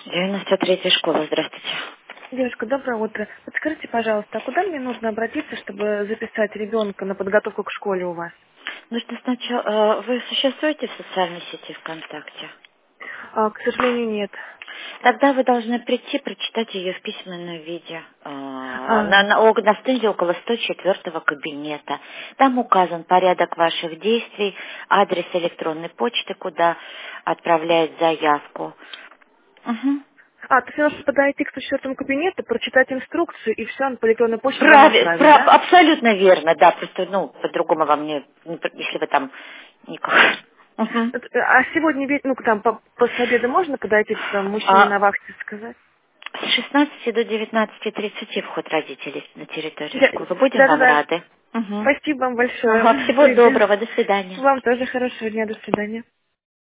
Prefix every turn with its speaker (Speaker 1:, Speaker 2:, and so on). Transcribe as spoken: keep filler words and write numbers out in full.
Speaker 1: девяносто третья школа, здравствуйте.
Speaker 2: Девушка, доброе утро. Подскажите, пожалуйста, а куда мне нужно обратиться, чтобы записать ребенка на подготовку к школе у вас?
Speaker 1: Нужно сначала... э, Вы существуете в социальной сети ВКонтакте?
Speaker 2: А, к сожалению, нет.
Speaker 1: Тогда вы должны прийти, прочитать ее в письменном виде. э, На,
Speaker 2: А,
Speaker 1: на, о- на стенде около сто четвёртого кабинета. Там указан порядок ваших действий, адрес электронной почты, куда отправляет заявку. Мгм.
Speaker 2: а, то есть мне нужно подойти к сто четвёртому кабинету, прочитать инструкцию, и все, он по электронной почте вам
Speaker 1: Правильно,
Speaker 2: отправит, да?
Speaker 1: абсолютно верно, да, просто, ну, по-другому вам не, не п- если вы там никак. Мгм.
Speaker 2: Это- А сегодня, ведь, ну, там, по- после обеда можно подойти к там, мужчине
Speaker 1: А
Speaker 2: на вахте сказать?
Speaker 1: с шестнадцати до девятнадцати тридцати вход родителей на территорию
Speaker 2: Да-
Speaker 1: школы. Будем вам
Speaker 2: Да-да-да.
Speaker 1: рады. Мгм.
Speaker 2: Спасибо вам большое.
Speaker 1: Ага, всего
Speaker 2: Выйдем.
Speaker 1: доброго, до свидания.
Speaker 2: Вам тоже хорошего дня. До свидания.